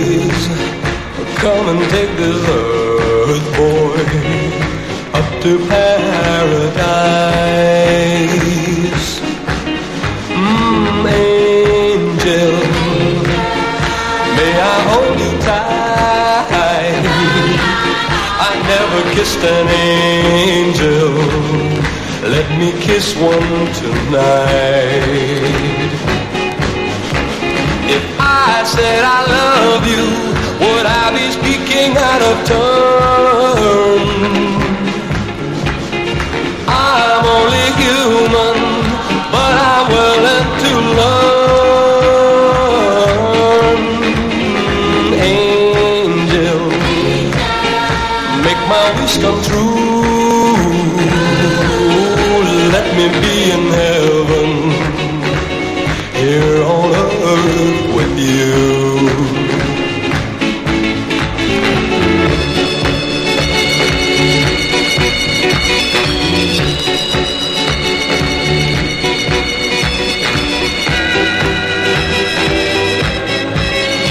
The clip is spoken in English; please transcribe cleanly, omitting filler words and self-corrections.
please come and take this earth boy up to paradise. Angel, may I hold you tight? I never kissed an angel. Let me kiss one tonight. If I said I love you, would I be speaking out of turn?